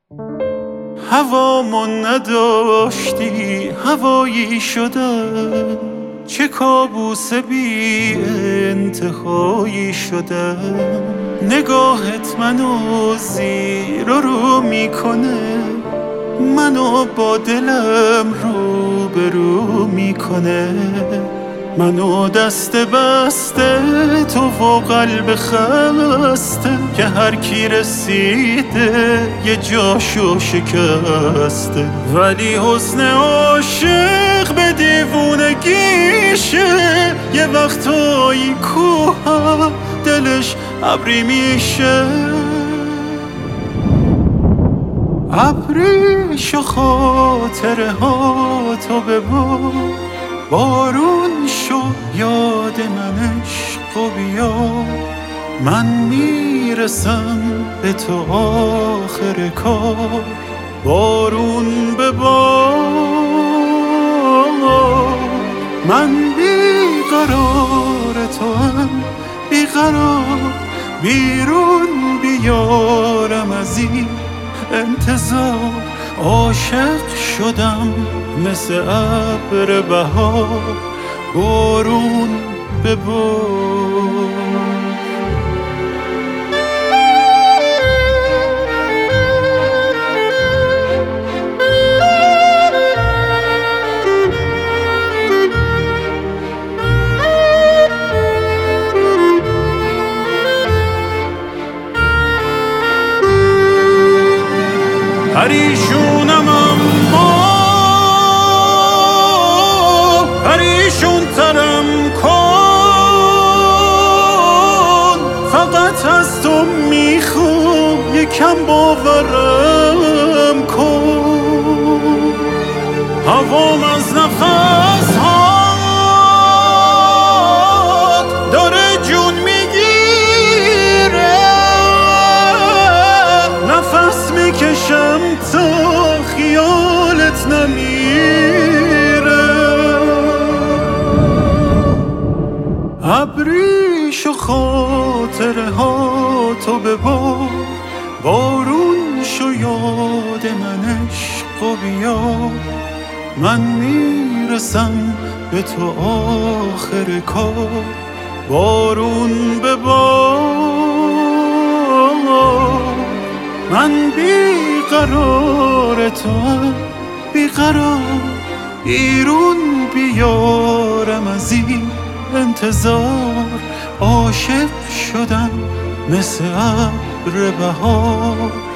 هوامون نداشتی هوایی شدم، چه کابوس بی انتهایی شدم. نگاهت منو زیر و رو میکنه، منو با دلم روبرو میکنه. منو دست بسته تو و قلب خسته، که هر کی رسیده یه جاشو شکسته. ولی حسن عاشق به دیوونگیشه، یه وقتایی کوه دلش ابری میشه. ابریش و خاطره ها تو ببار، بارون شو یاد من عشق و بیا. من میرسم به تو آخر کار، بارون ببار. من بیقرار تو هم بیقرار، بیرون بیارم از این انتظار. عاشق شدم مثل ابر بهار، بارون ببار. پریشونم اما پریشون ترم کن، فقط از تو میخوام یکم باورم کن. هوام از نفس هات داره جون میگیره، نفس میکشم تا خیالت نمیره. ابریش و خاطره ها تو ببار، بارون شو یاد من عشق و بیا. من میرسم به تو آخر کار، بارون ببار. من بیقرار تو هم بیقرار، بیرون بیارم از این انتظار. عاشق شدم مثل ابر بهار،